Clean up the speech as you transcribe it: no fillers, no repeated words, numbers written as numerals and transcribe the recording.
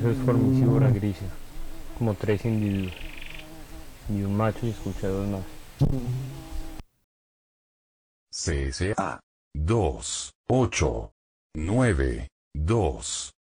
Eso es formicívora grisa. Como tres individuos. Y un macho y escuché dos más. CSA 2 8 9 2